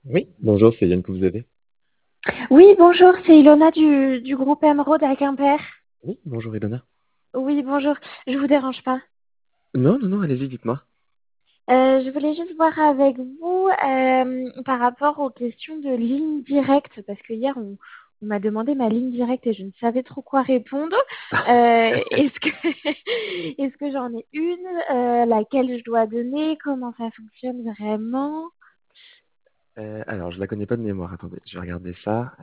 Oui, bonjour, c'est Yann que vous avez. Oui, bonjour, c'est Ilona du groupe Emeraude à Quimper. Oui, bonjour Ilona. Oui, bonjour, je vous dérange pas. Non, non, non, allez-y, dites-moi. Je voulais juste voir avec vous par rapport aux questions de ligne directe, parce que hier on m'a demandé ma ligne directe et je ne savais trop quoi répondre. Est-ce que est-ce que j'en ai une, laquelle je dois donner, comment ça fonctionne vraiment? Alors, je la connais pas de mémoire, attendez, je vais regarder ça.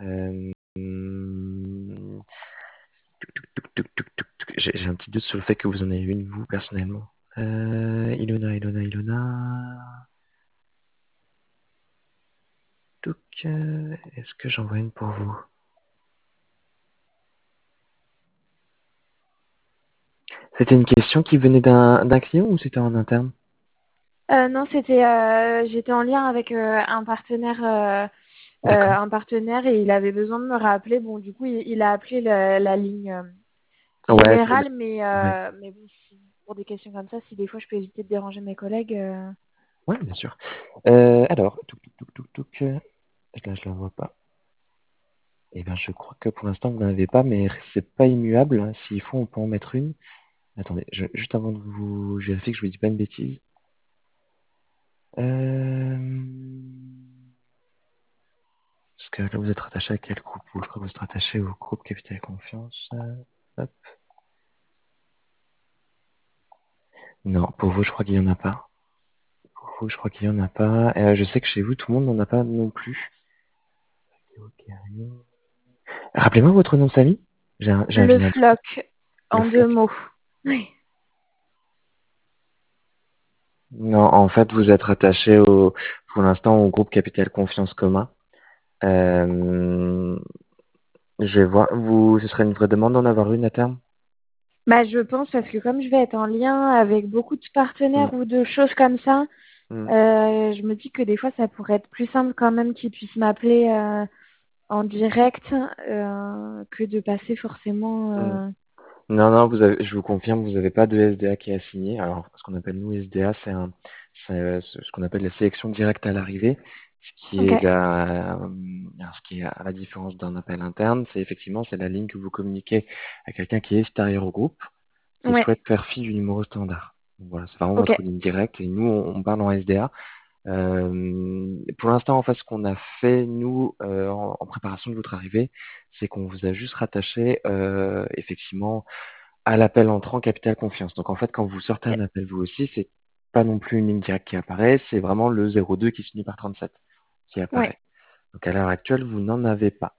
J'ai un petit doute sur le fait que vous en avez une, vous, personnellement. Ilona. Est-ce que j'en vois une pour vous? C'était une question qui venait d'un client ou c'était en interne? Non, c'était j'étais en lien avec D'accord. un partenaire et il avait besoin de me rappeler. Bon, du coup, il a appelé la ligne Ouais, générale, ouais. mais bon, pour des questions comme ça, si des fois je peux éviter de déranger mes collègues. Ouais, bien sûr. Alors, là, je la vois pas. Eh bien, je crois que pour l'instant, vous n'en avez pas, mais c'est pas immuable, hein. S'il faut, on peut en mettre une. Attendez, juste avant de vous, je vérifie que je vous dis pas une bêtise. Euh... Parce que là, vous êtes rattaché à quel groupe? Je crois que vous êtes rattaché au groupe Capital Confiance. Hop. Non, pour vous, je crois qu'il y en a pas. Pour vous, je crois qu'il y en a pas. Je sais que chez vous, tout le monde n'en a pas non plus. Ok. Rappelez-moi votre nom de famille. J'ai un Le vilain doute. floc, Le en deux floc. mots. Oui. Non, en fait, vous êtes rattaché pour l'instant au groupe Capital Confiance commun. Euh, je vais voir. Ce serait une vraie demande d'en avoir une à terme? Bah, je pense parce que comme je vais être en lien avec beaucoup de Hmm, partenaires ou de choses comme ça, hmm, je me dis que des fois ça pourrait être plus simple quand même qu'ils puissent m'appeler en direct que de passer hmm. forcément. Non, non, je vous confirme, vous n'avez pas de SDA qui est assigné. Alors, ce qu'on appelle nous SDA, ce qu'on appelle la sélection directe à l'arrivée, ce qui Ok. est ce qui est à la différence d'un appel interne, c'est la ligne que vous communiquez à quelqu'un qui est extérieur au groupe, qui Ouais. souhaite faire fi du numéro standard. Donc voilà, c'est vraiment Ok. votre ligne directe et nous, on parle en SDA. Pour l'instant, en fait, ce qu'on a fait, nous, en préparation de votre arrivée, c'est qu'on vous a juste rattaché, effectivement, à l'appel entrant Capital Confiance. Donc, en fait, quand vous sortez un appel vous aussi, c'est pas non plus une ligne directe qui apparaît, c'est vraiment le 02 qui finit par 37 qui Ouais. apparaît. Donc, à l'heure actuelle, vous n'en avez pas.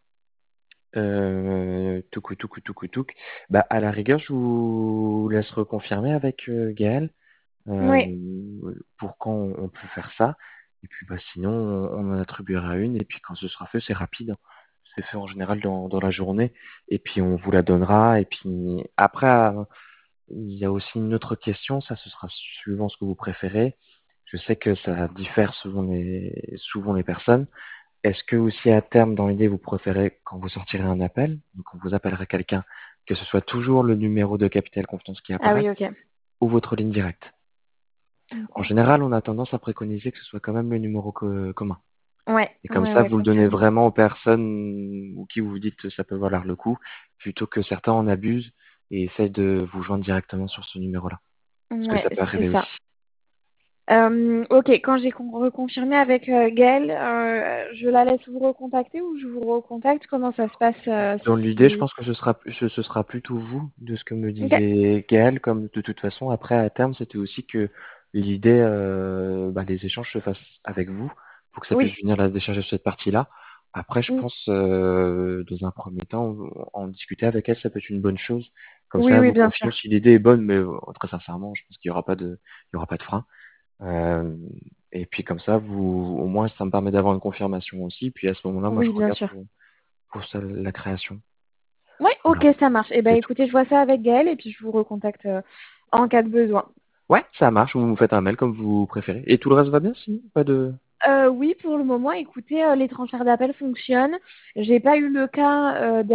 Touc. Bah, à la rigueur, je vous laisse reconfirmer avec Gaël Ouais. pour quand on peut faire ça. Et puis bah, sinon, on en attribuera une. Et puis quand ce sera fait, c'est rapide, hein. C'est fait en général dans la journée. Et puis on vous la donnera. Et puis après, il y a aussi une autre question. Ça, ce sera suivant ce que vous préférez. Je sais que ça diffère souvent les personnes. Est-ce que aussi à terme, dans l'idée, vous préférez, quand vous sortirez un appel, donc quand vous appellerez quelqu'un, que ce soit toujours le numéro de Capital Confiance qui Ah apparaît oui, ok. ou votre ligne directe? En Ok. général, on a tendance à préconiser que ce soit quand même le numéro commun. Ouais, Et comme ouais, ça, ouais, vous le donnez confirme. vraiment aux personnes ou qui vous dites que ça peut valoir le coup, plutôt que certains en abusent et essayent de vous joindre directement sur ce numéro-là. Parce que Ouais, ça peut c'est arriver ça. aussi. Ok, quand j'ai reconfirmé avec Gaëlle, je la laisse vous recontacter ou je vous recontacte? Comment ça se passe Dans l'idée, je si... pense que ce sera plutôt vous, de ce que me Ok. disait Gaël, comme de toute façon, après, à terme, c'était aussi que l'idée, les échanges se fassent avec vous, pour que ça Oui. puisse venir la décharger sur cette partie-là. Après, je Mm. pense, dans un premier temps, en discuter avec elle, ça peut être une bonne chose. Comme ça, Oui, elle oui, vous bien confirme sûr. si l'idée est bonne, mais très sincèrement, je pense qu'il y aura pas il y aura pas de frein. Euh, et puis comme ça, au moins, ça me permet d'avoir une confirmation aussi. Puis à ce moment-là, moi, je Oui, bien regarde sûr. pour ça, la création. Oui, ok, Voilà, ça marche. Eh ben, c'est tout. écoutez, je vois ça avec Gaëlle et puis je vous recontacte en cas de besoin. Ouais, ça marche. Vous me faites un mail comme vous préférez. Et tout le reste va bien, sinon? Pas de. Oui, pour le moment, écoutez, les transferts d'appels fonctionnent. J'ai pas eu le cas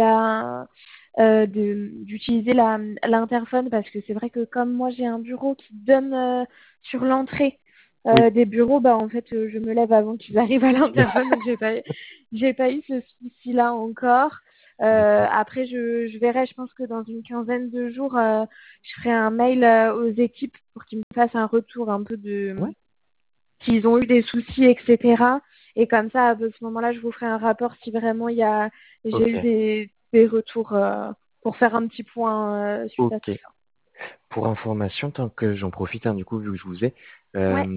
d'utiliser l'interphone parce que c'est vrai que comme moi j'ai un bureau qui donne sur l'entrée, Oui, des bureaux, bah en fait, je me lève avant qu'ils arrivent à l'interphone, donc j'ai pas eu ce souci-là encore. d'accord. Après, je verrai, je pense que dans une quinzaine de jours, je ferai un mail aux équipes pour qu'ils me fassent un retour un peu de Ouais, s'ils ont eu des soucis, etc. Et comme ça, à ce moment-là, je vous ferai un rapport si vraiment j'ai eu ok, des retours pour faire un petit point suite à tout ok. ça. Pour information, tant que j'en profite, hein, du coup, vu que je vous ai, Ouais,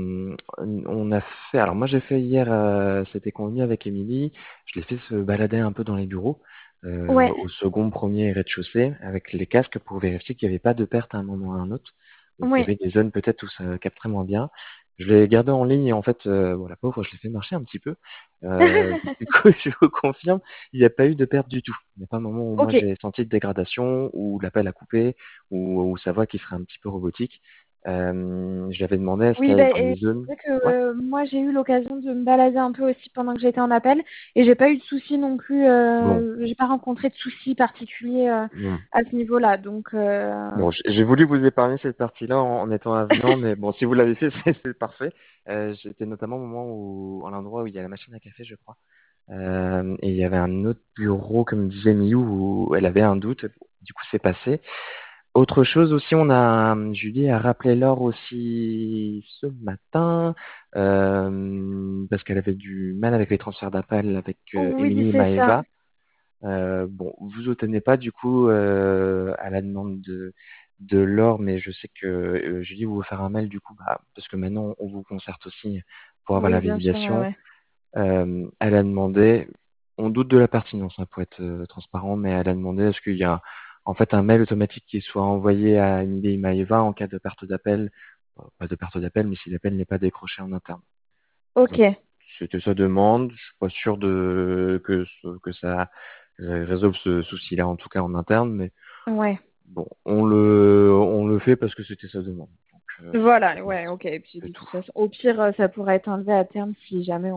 on a fait, alors moi j'ai fait hier, c'était convenu avec Émilie, je l'ai fait se balader un peu dans les bureaux, ouais, au second, premier et rez-de-chaussée, avec les casques pour vérifier qu'il n'y avait pas de perte à un moment ou à un autre, ou qu'il y ouais. avait des zones peut-être où ça capterait moins bien. Je l'ai gardé en ligne et en fait, bon, la pauvre, je l'ai fait marcher un petit peu. Du coup, je vous confirme, il n'y a pas eu de perte du tout. Il n'y a pas un moment où moi Ok. j'ai senti de dégradation, où l'appel a coupé, ou sa voix qui serait un petit peu robotique. Je l'avais demandé est-ce Oui, qu'il y a bah, dans et les zones. c'est vrai que Ouais. moi j'ai eu l'occasion de me balader un peu aussi pendant que j'étais en appel et j'ai pas eu de soucis non plus. Bon, J'ai pas rencontré de soucis particuliers bon, à ce niveau-là. Donc bon, j'ai voulu vous épargner cette partie-là en étant avenant, mais bon, si vous l'avez fait, c'est parfait. J'étais notamment au moment où, à l'endroit où il y a la machine à café, je crois. Et il y avait un autre bureau, comme disait Miou, où elle avait un doute. Du coup, c'est passé. Autre chose aussi, Julie a rappelé Laure aussi ce matin, parce qu'elle avait du mal avec les transferts d'appels avec oui, Émilie et c'est ça. Maëva. Bon, vous obtenez pas du coup à la demande de Laure, mais je sais que Julie vous faire un mail du coup, bah, parce que maintenant on vous concerte aussi pour avoir la Oui, bien sûr, ouais, validation. ouais. Elle a demandé, on doute de la pertinence, hein, pour être transparent, mais elle a demandé est-ce qu'il y a en fait un mail automatique qui soit envoyé à Emilie et Maëva en cas de perte d'appel, pas de perte d'appel, mais si l'appel n'est pas décroché en interne. Ok, Donc c'était sa demande, je suis pas sûr que ça résolve ce souci-là en tout cas en interne, mais ouais. bon, on le fait parce que c'était sa demande. Donc Voilà, ouais, ok. Et puis c'est de tout. toute façon, au pire, ça pourrait être enlevé à terme si jamais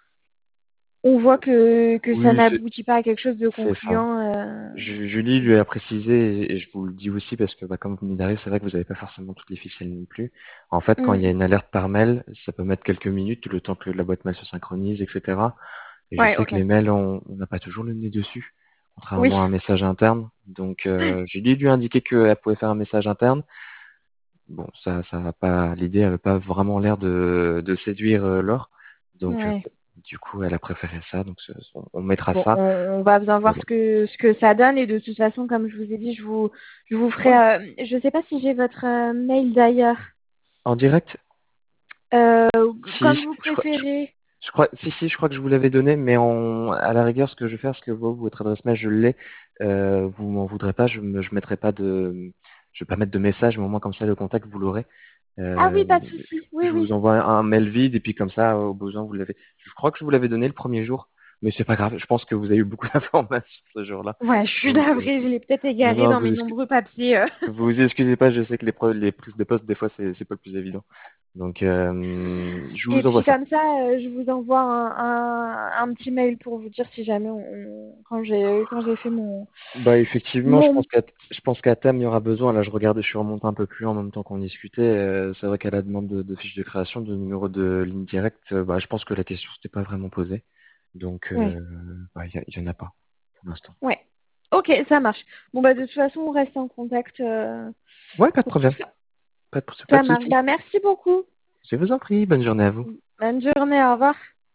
on voit que ça Oui, n'aboutit pas à quelque chose de c'est ça. concluant. Julie lui a précisé, et je vous le dis aussi parce que bah, comme vous venez d'arriver, c'est vrai que vous n'avez pas forcément toutes les ficelles non plus. En fait, quand il y a Mm. une alerte par mail, ça peut mettre quelques minutes, le temps que la boîte mail se synchronise, etc. Et je Ouais, sais ok. que les mails, on n'a pas toujours le nez dessus, Oui. contrairement à un message interne. Donc Julie lui a indiqué qu'elle pouvait faire un message interne. Bon, ça va pas, l'idée n'avait pas vraiment l'air de séduire Laure. Donc Ouais. du coup, elle a préféré ça. Donc on mettra Bon, ça. on va bien voir Voilà. ce que ça donne et de toute façon, comme je vous ai dit, je vous ferai. Ouais. Je sais pas si j'ai votre mail d'ailleurs. En direct? Euh, Si, Comme vous je crois, préférez. si, je crois que je vous l'avais donné, mais à la rigueur, ce que je vais faire, c'est que votre adresse mail, je l'ai, vous m'en voudrez pas, je mettrai pas je vais pas mettre de message, mais au moins comme ça, le contact, vous l'aurez. Ah oui, Euh, pas de souci. Oui, je oui. vous envoie un mail vide, et puis comme ça, au besoin, vous l'avez. Je crois que je vous l'avais donné le premier jour, mais c'est pas grave, je pense que vous avez eu beaucoup d'informations ce jour-là. Ouais, je suis Donc, navrée, je l'ai peut-être non, égaré non, dans mes nombreux papiers. vous excusez pas, je sais que les prises de poste, des fois, c'est pas le plus évident. Donc, je Et vous envoie puis ça. comme ça, je vous envoie un petit mail pour vous dire si jamais quand j'ai fait Bah effectivement, mon je pense qu'à terme il y aura besoin. Là, je regardais, je suis remonté un peu plus en même temps qu'on discutait. C'est vrai qu'à la demande de fiche de création, de numéro de ligne directe, bah, je pense que la question s'était pas vraiment posée. Donc, ouais, bah, il y en a pas pour l'instant. ouais. Ok, ça marche. Bon bah de toute façon, on reste en contact Ouais, pas de pour tout problème, ça. pas Ça de marche. souci. Bah merci beaucoup. Je vous en prie. Bonne journée à vous. Bonne journée, au revoir.